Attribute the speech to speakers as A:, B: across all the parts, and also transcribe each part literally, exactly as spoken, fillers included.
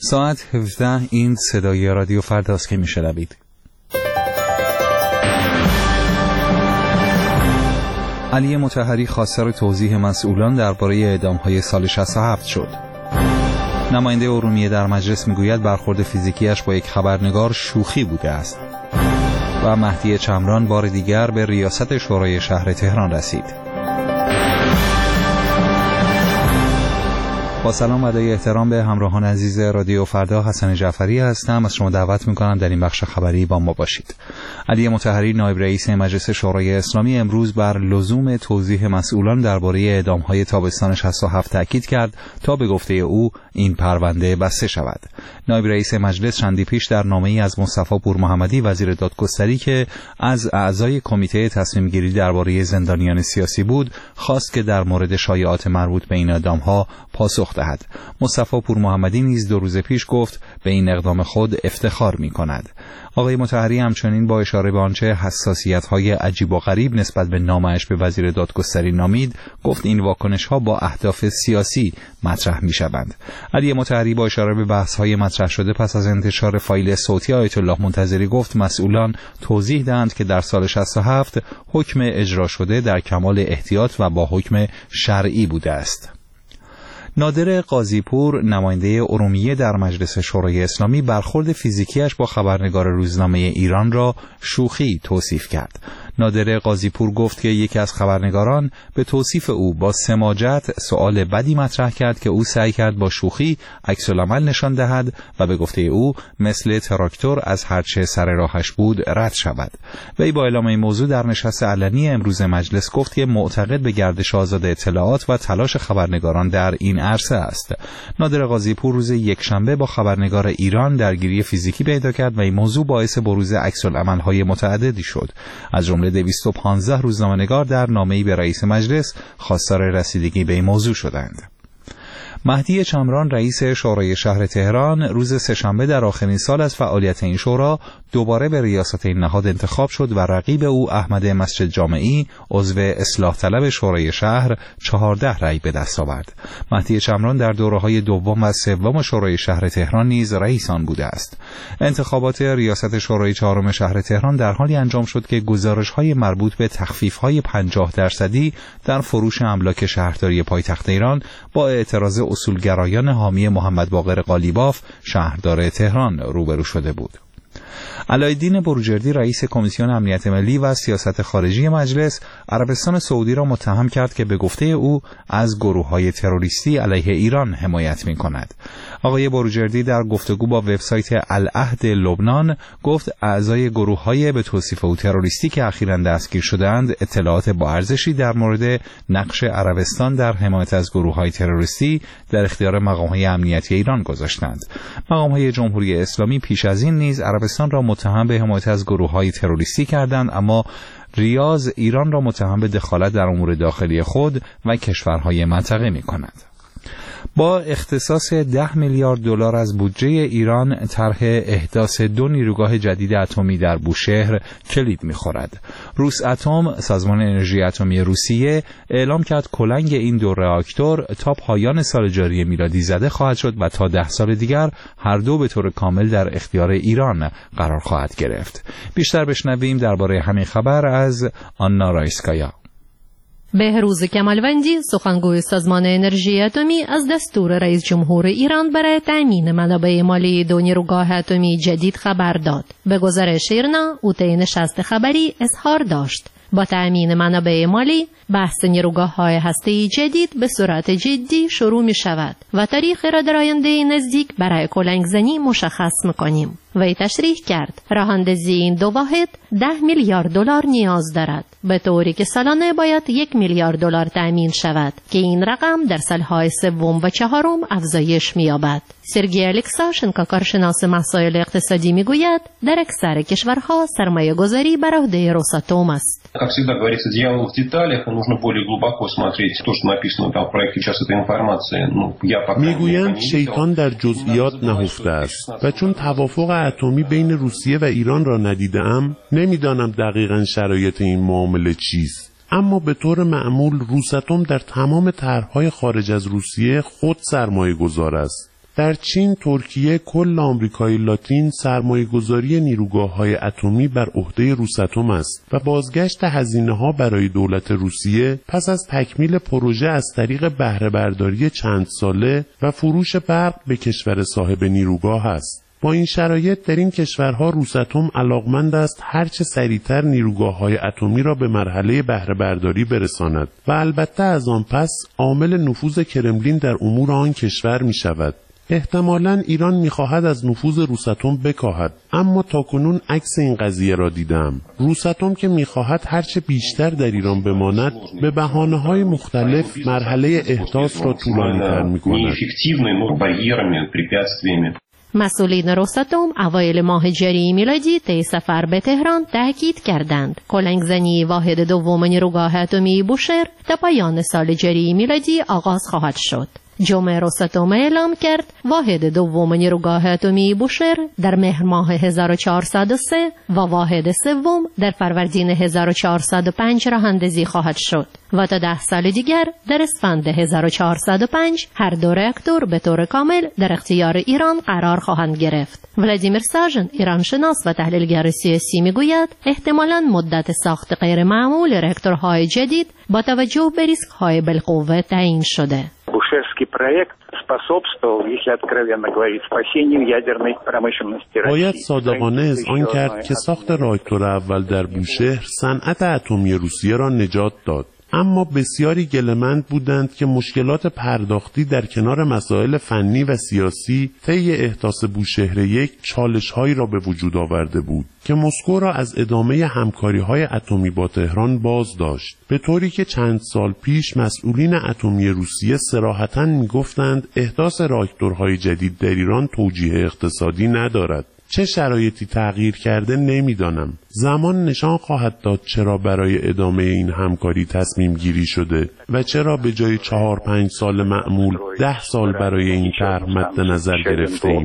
A: ساعت هفده این صدای رادیو فرداست که میشنوید. علی مطهری خواستار توضیح مسئولان درباره اعدام‌های سال شصت و هفت شد. نماینده ارومیه در مجلس میگوید برخورد فیزیکیش با یک خبرنگار شوخی بوده است. و مهدی چمران بار دیگر به ریاست شورای شهر تهران رسید. با سلام و ادای احترام به همراهان عزیز رادیو فردا، حسن جعفری هستم. از شما دعوت میکنم در این بخش خبری با ما باشید. علی مطهری نایب رئیس مجلس شورای اسلامی امروز بر لزوم توضیح مسئولان درباره اعدام‌های تابستان شصت و هفت تاکید کرد تا به گفته او این پرونده بسته شود. نایب رئیس مجلس چندی پیش در نامه‌ای از مصطفی پورمحمدی وزیر دادگستری که از اعضای کمیته تصمیم گیری درباره زندانیان سیاسی بود، خواست که در مورد شایعات مربوط به این اعدام‌ها پاسخ دهد. مصطفی پورمحمدی نیز دو روز پیش گفت به این اقدام خود افتخار می‌کند. آقای مطهری همچنین با اشاره به آنچه حساسیت‌های عجیب و غریب نسبت به نامه‌اش به وزیر دادگستری نامید، گفت این واکنش‌ها با اهداف سیاسی مطرح می‌شوند. علی مطهری با اشاره به بحث‌های مطرح شده پس از انتشار فایل صوتی آیت الله منتظری گفت مسئولان توضیح دهند که در سال شصت و هفت حکم اجرا شده در کمال احتیاط و با حکم شرعی بوده است. نادر قاضی‌پور نماینده ارومیه در مجلس شورای اسلامی برخورد فیزیکیش با خبرنگار روزنامه ایران را شوخی توصیف کرد. نادر قاضی‌پور گفت که یکی از خبرنگاران به توصیف او با سماجت سؤال بدی مطرح کرد که او سعی کرد با شوخی عکس‌العمل نشان دهد و به گفته او مثل تراکتور از هرچه سر راهش بود رد شود. وی با اعلام این موضوع در نشست علنی امروز مجلس گفت که معتقد به گردش آزاد اطلاعات و تلاش خبرنگاران در این عرصه است. نادر قاضی‌پور روز یکشنبه با خبرنگار ایران درگیری فیزیکی پیدا کرد و این موضوع باعث بروز عکس‌العمل‌های متعددی شد. از جمله دویست و پانزده روزنامه‌نگار در نامه‌ای به رئیس مجلس خواستار رسیدگی به این موضوع شدند. مهدی چمران رئیس شورای شهر تهران روز سه‌شنبه در آخرین سال از فعالیت این شورا دوباره به ریاست این نهاد انتخاب شد و رقیب او احمد مسجد جامعی عضو اصلاح طلب شورای شهر چهارده رأی به دست آورد. مهدی چمران در دوره‌های دوم و سوم شورای شهر تهران نیز رئیس آن بوده است. انتخابات ریاست شورای چهارم شهر تهران در حالی انجام شد که گزارش‌های مربوط به تخفیف‌های پنجاه درصدی در فروش املاک شهرداری پایتخت ایران با اعتراض اصولگرایان حامی محمد باقر قالیباف شهردار تهران روبرو شده بود. علایالدین بروجردی رئیس کمیسیون امنیت ملی و سیاست خارجی مجلس عربستان سعودی را متهم کرد که به گفته او از گروه‌های تروریستی علیه ایران حمایت می‌کند. آقای بروجردی در گفتگو با وبسایت العهد لبنان گفت اعضای گروه‌های به توصیف او تروریستی که اخیراً دستگیر شده‌اند اطلاعات با ارزشی در مورد نقش عربستان در حمایت از گروه‌های تروریستی در اختیار مقام‌های امنیتی ایران گذاشتند. مقام‌های جمهوری اسلامی پیش از این نیز عربستان را متهم به حمایت از گروه‌های تروریستی کردند، اما ریاض ایران را متهم به دخالت در امور داخلی خود و کشورهای منطقه می‌کند. با اختصاص ده میلیارد دلار از بودجه ایران طرح احداث دو نیروگاه جدید اتمی در بوشهر کلید می‌خورد. روس اتم، سازمان انرژی اتمی روسیه، اعلام کرد کلنگ این دو راکتور تا پایان سال جاری میلادی زده خواهد شد و تا ده سال دیگر هر دو به طور کامل در اختیار ایران قرار خواهد گرفت. بیشتر بشنویم درباره همین خبر از آنا رایسکایا.
B: بهروز کمالوندی سخنگوی سازمان انرژی اتمی از دستور رئیس جمهور ایران برای تامین منابع مالی دو نیروگاه اتمی جدید خبر داد. به گزارش ایرنا او طی نشست خبری اظهار داشت با تامین منابع مالی بحث نیروگاه‌های هسته‌ای جدید به صورت جدی شروع می شود و تاریخ را در آینده نزدیک برای کلنگزنی مشخص می‌کنیم. وی تشریح کرد راه اندازی این دو واحد ده میلیارد دلار نیاز دارد، به طوری که سالانه باید یک میلیارد دلار تأمین شود که این رقم در سالهای سوم و چهارم افزایش می‌یابد. سرگی الکساشن که کارشناس مسائل اقتصادی میگوید در اکثر کشورها سرمایه گذاری بر عهده روساتوم است.
C: Как всегда говорится, дьявол в деталях, и нужно более глубоко смотреть то, что написано там в проекте сейчас этой информации. Ну, я пока
D: میگویند شیطان در جزئیات نهفته است و چون توافق اتمی بین روسیه و ایران را ندیدم نمیدانم دقیقاً شرایط این معامله چیست. اما به طور معمول روساتوم در تمام طرح‌های خارج از روسیه خود سرمایه گذار است. در چین، ترکیه، کل آمریکای لاتین سرمایه‌گذاری نیروگاه‌های اتمی بر عهده روساتوم است و بازگشت هزینه‌ها برای دولت روسیه پس از تکمیل پروژه از طریق بهره برداری چند ساله و فروش برق به کشور صاحب نیروگاه است. با این شرایط در این کشورها روساتوم علاقمند است هرچه سریعتر نیروگاه‌های اتمی را به مرحله بهره برداری برساند و البته از آن پس عامل نفوذ کرملین در امور آن کشور می شود. احتمالاً ایران می‌خواهد از نفوذ روساتوم بکاهد، اما تاکنون عکس این قضیه را دیدم. روساتوم که می‌خواهد هرچه بیشتر در ایران بماند، به بهانه‌های مختلف مرحله احداث را طولانی‌تر می‌کند.
B: مسئولین روساتوم اوایل ماه جاری میلادی طی سفر به تهران تاکید کردند کلنگزنی واحد دوم نیروگاه اتمی بوشهر تا پایان سال جاری میلادی آغاز خواهد شد. جمعه روساتوم اعلام کرد واحد دوم نیروگاه اتمی بوشهر در مهر ماه هزار و چهارصد و سه و واحد سوم در فروردین هزار و چهارصد و پنج راه اندازی خواهد شد و تا ده سال دیگر در اسفند هزار و چهارصد و پنج هر دو راکتور به طور کامل در اختیار ایران قرار خواهند گرفت. ولادیمیر ساژن، ایرانشناس و تحلیلگر سیاسی میگوید احتمالاً مدت ساخت غیر معمول راکتورهای جدید با توجه به ریسک‌های بالقوه تعیین شده.
E: Бушерский проект способствовал, если откровенно говорить, спасению ядерной промышленности России.
D: باید صادقانه اذعان کرد که ساخت راکتور اول در بوشهر صنعت اتمی روسیه را نجات داد. اما بسیاری گله‌مند بودند که مشکلات پرداختی در کنار مسائل فنی و سیاسی طی احداث بوشهر یک چالش‌هایی را به وجود آورده بود که مسکو را از ادامه همکاری‌های اتمی با تهران باز داشت، به طوری که چند سال پیش مسئولین اتمی روسیه صراحتاً می‌گفتند احداث راکتورهای جدید در ایران توجیه اقتصادی ندارد. چه شرایطی تغییر کرده نمیدانم. زمان نشان خواهد داد چرا برای ادامه این همکاری تصمیم گیری شده و چرا به جای چهار پنج سال معمول ده سال برای این طرح مد نظر گرفته ایم.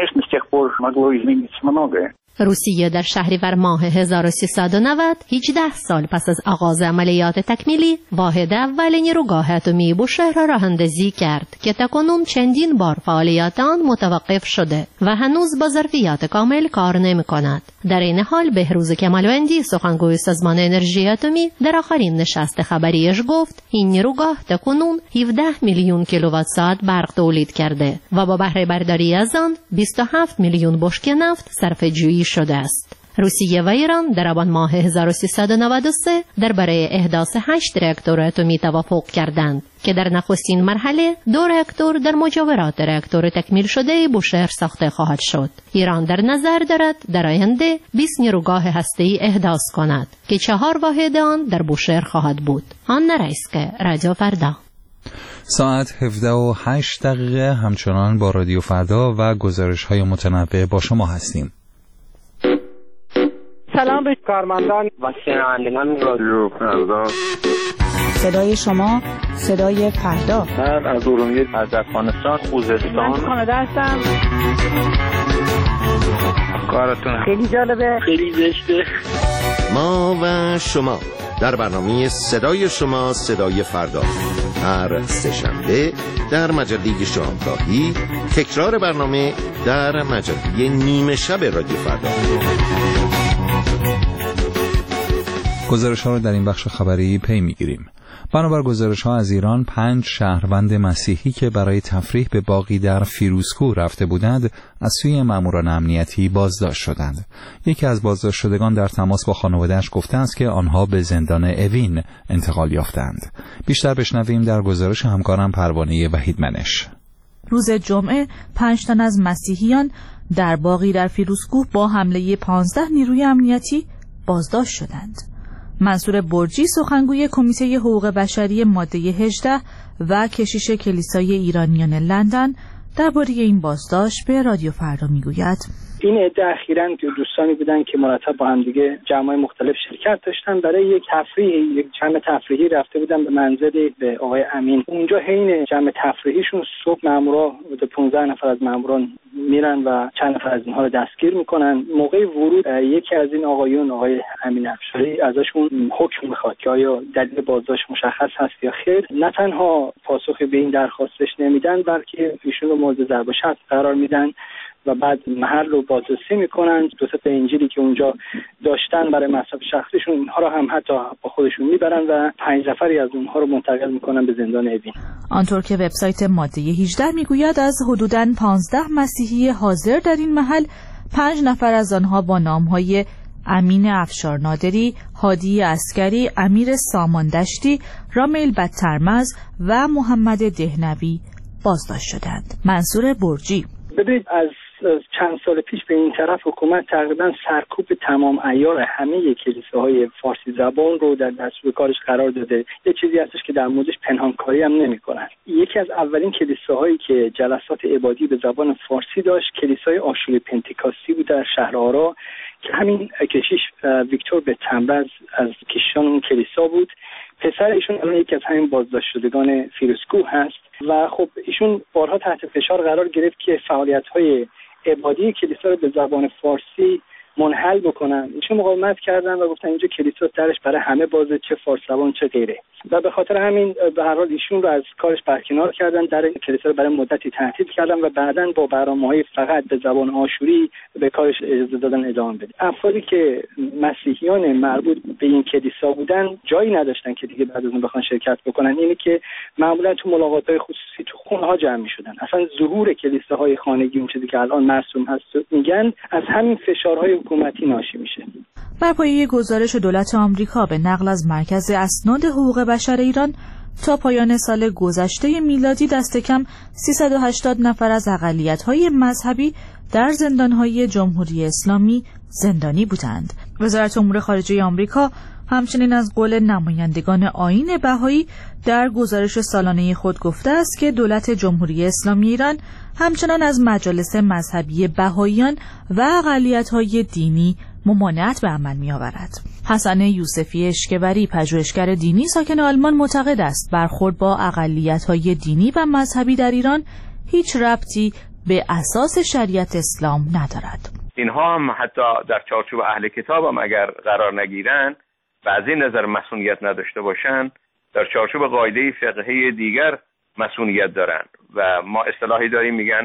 B: روسیه در شهریور ماه هزار و سیصد و نود، هجده سال پس از آغاز عملیات تکمیلی، واحد اول نیروگاه اتمی بوشهر را راه‌اندازی کرد که تاکنون چندین بار فعالیت آن متوقف شده و هنوز با ظرفیت کامل کار نمی‌کند. در این حال بهروز کمالوندی، سخنگوی سازمان انرژی اتمی، در آخرین نشست خبریش گفت این نیروگاه تاکنون هفده میلیون کیلووات ساعت برق تولید کرده و با بهره برداری از آن بیست و هفت میلیون بشکه نفت صرفه‌جویی شده است. روسیه و ایران در آبان ماه هزار و سیصد و نود و سه درباره احداث هشت راکتور اتمی توافق کردند که در نخستین مرحله دو راکتور در مجاورات راکتور تکمیل شده بوشهر ساخته خواهد شد. ایران در نظر دارد در آینده بیست نیروگاه هسته‌ای احداث کند که چهار واحد آن در بوشهر خواهد بود. آن رئیسکه، رادیو فردا.
A: ساعت هفده و هشت دقیقه همچنان با رادیو فردا و گزارش‌های متنوع با شما هستیم.
F: سلام به کارمندان و شنوندگان رادیو فردا.
G: صدای شما، صدای فردا.
H: من از ارومیه، از افغانستان، خوزستان.
F: من کانادا هستم.
H: کارتون
F: خیلی جالبه،
H: خیلی زشته.
I: ما و شما در برنامه صدای شما، صدای فردا، هر سه‌شنبه در مجله شامگاهی، تکرار برنامه در مجله نیمه شب رادیو فردا.
A: گزارش ها رو در این بخش خبری پی میگیریم. بنابر گزارش ها از ایران، پنج شهروند مسیحی که برای تفریح به باغی در فیروزکوه رفته بودند از سوی ماموران امنیتی بازداشت شدند. یکی از بازداشت شدگان در تماس با خانواده‌اش گفته است که آنها به زندان اوین انتقال یافتند. بیشتر بشنویم در گزارش همکارم پروانه وحیدمنش.
J: روز جمعه پنج تن از مسیحیان در باغی در فیروزکوه با حمله پانزده نیروی امنیتی بازداشت شدند. منصور برجی، سخنگوی کمیته حقوق بشری ماده هجده و کشیش کلیسای ایرانیان لندن، درباره این بازداشت به رادیو فردا میگوید:
K: این عده اخیراً دوستانی بودن که مرتب با هم دیگه جمع‌های مختلف شرکت داشتن، برای یک تفریح، یک جمع تفریحی رفته بودن به منزل به آقای امین. اونجا حین جمع تفریحیشون صبح مامورا، پانزده نفر از ماموران میرن و چند نفر از اینها رو دستگیر میکنن. موقع ورود یکی از این آقایون، آقای امین افشاری، ازشون حکم میخواد که آیا دلیل بازداشت مشخص هست یا خیر. نه تنها پاسخ به این درخواستش نمیدن، بلکه ایشون رو مورد ضرب و شتم قرار میدن و بعد محل رو بازرسی میکنن. دو تا انجیلی که اونجا داشتن برای مصرف شخصیشون، اینها رو هم حتی با خودشون میبرن و پنج نفری از اونها رو منتقل میکنن به زندان اوین.
J: آنطور که وبسایت ماده هجده میگوید از حدوداً پانزده مسیحی حاضر در این محل، پنج نفر از آنها با نامهای امین افشار نادری، هادی عسکری، امیر ساماندشتی، رامیل بدترمز و محمد دهنوی بازداشت شدند. منصور برجی:
K: ببینید، از چند سال پیش به این طرف حکومت تقریبا سرکوب تمام عیار همه کلیساهای فارسی زبان رو در دستور کارش قرار داده. یه چیزی هستش که در موردش پنهانکاری هم نمی‌کنن. یکی از اولین کلیساهایی که جلسات عبادی به زبان فارسی داشت، کلیسای آشوری پنتیکاستی بود در شهر آرا که همین کشیش ویکتور به تنبز از کشیشان اون کلیسا بود. پسر ایشون الان یکی از همین بازداشت شدگان فیروزکوه هست و خب ایشون بارها تحت فشار قرار گرفت که فعالیت‌های عبادی کلیسا رو به زبان فارسی منحل بکنن. ایشون مقاومت کردن و گفتن اینجا کلیسا درش برای همه بازه، چه فارسی زبان چه غیره، و به خاطر همین به هر حال ایشون رو از کارش برکنار کردن، در کلیسا رو برای مدتی تعطیل کردن و بعداً با برنامه‌های فقط به زبان آشوری به کارش اجازه دادن ادامه بده. افرادی که مسیحیان مربوط به این کلیسا بودن جایی نداشتن که دیگه بعد از اون بخوان شرکت بکنن. اینه که معمولا تو ملاقات‌های خصوصی تو خونه‌ها جمع می‌شدن. اصلا ظهور کلیساهای خانگی، اون چیزی که الان مرسوم هست، میگن از همین فشارهای حکومتی ناشی میشه.
J: بر پایه گزارش دولت آمریکا به نقل از مرکز اسناد حقوق بشر ایران، تا پایان سال گذشته میلادی دست کم سیصد و هشتاد نفر از اقلیت‌های مذهبی در زندان‌های جمهوری اسلامی زندانی بودند. وزارت امور خارجه آمریکا همچنین از قول نمایندگان آیین بهایی در گزارش سالانه خود گفته است که دولت جمهوری اسلامی ایران همچنان از مجالس مذهبی بهاییان و اقلیت‌های دینی ممانعت به عمل می‌آورد. حسن یوسفی اشکبری، پژوهشگر دینی ساکن آلمان، معتقد است برخورد با اقلیت‌های دینی و مذهبی در ایران هیچ ربطی به اساس شریعت اسلام ندارد.
L: اینها هم حتی در چارچوب اهل کتاب هم اگر قرار نگیرن و از این نظر مسئولیت نداشته باشن، در چارچوب قاعده فقهی دیگر مسئولیت دارن و ما اصطلاحی داریم میگن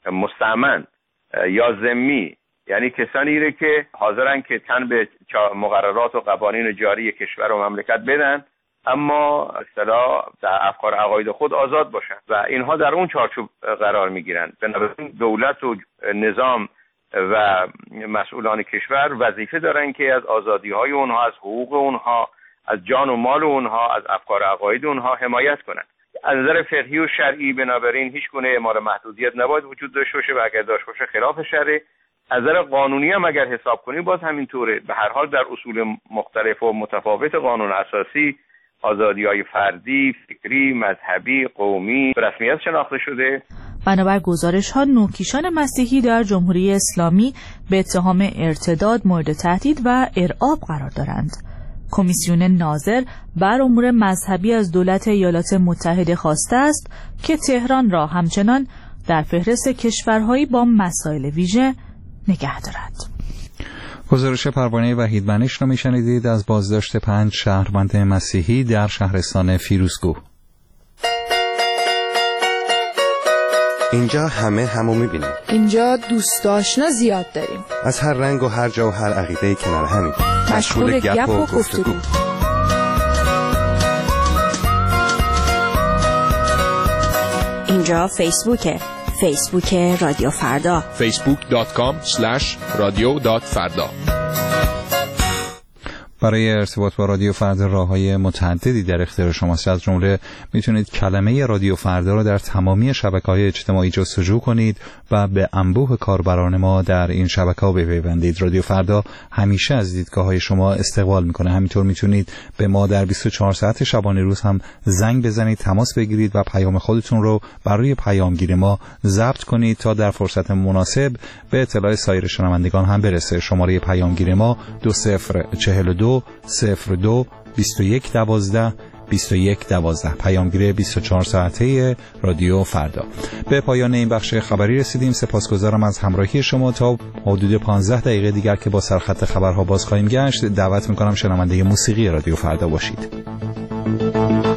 L: مستأمن یا ذمی، یعنی کسانی رو که حاضرن که تن به مقررات و قوانین جاری کشور و مملکت بدن، اما اصطلاح در افکار عقاید خود آزاد باشن و اینها در اون چارچوب قرار میگیرن. بنابراین دولت و نظام و مسئولان کشور وظیفه دارن که از آزادی‌های اونها، از حقوق اونها، از جان و مال اونها، از افکار عقاید اونها حمایت کنن. از نظر فقهی و شرعی بنابراین هیچ گونه اعمال محدودیت نباید وجود داشته باشه و اگر داشته باشه خلاف شرع. از نظر قانونی هم اگر حساب کنیم باز همینطوره. به هر حال در اصول مختلف و متفاوت قانون اساسی آزادی‌های فردی، فکری، مذهبی، قومی به رسمیت شناخته شده.
J: بنابر گزارش‌ها نوکیشان مسیحی در جمهوری اسلامی به اتهام ارتداد مورد تهدید و ارعاب قرار دارند. کمیسیون ناظر بر امور مذهبی از دولت ایالات متحده خواسته است که تهران را همچنان در فهرست کشورهایی با مسائل ویژه نگه دارد.
A: گزارش پروانه وحید منش را میشنیدید از بازداشت پنج شهروند مسیحی در شهرستان فیروزکوه.
M: اینجا همه همو میبینیم.
N: اینجا دوست آشنا زیاد داریم.
M: از هر رنگ و هر جا و هر عقیده کنار همیم.
N: مشغول گپ و گفتگو. اینجا فیسبوکه. فیسبوک رادیو فردا.
O: فیسبوک دات کام اسلش رادیو دات فردا.
A: برای ارتباط با رادیو فردا راه‌های متعددی در اختیار شماست. از جمله میتونید کلمه رادیو فردا را در تمامی شبکه‌های اجتماعی جستجو کنید و به انبوه کاربران ما در این شبکه‌ها بپیوندید. رادیو فردا همیشه از دیدگاه‌های شما استقبال میکنه. همینطور میتونید به ما در بیست و چهار ساعت شبانه روز هم زنگ بزنید، تماس بگیرید و پیام خودتون رو برای پیامگیر ما ضبط کنید تا در فرصت مناسب به اطلاع سایر شنوندگان هم برسه. شماره پیامگیر ما دو صفر چهل و دو صفر دو بیست و یک دوازده بیست و یک دوازده. پیامگیر بیست و چهار ساعته رادیو فردا. به پایان این بخش خبری رسیدیم. سپاسگزارم از همراهی شما. تا حدود پانزده دقیقه دیگر که با سرخط خبرها باز خواهیم گشت، دعوت میکنم شنونده موسیقی رادیو فردا باشید.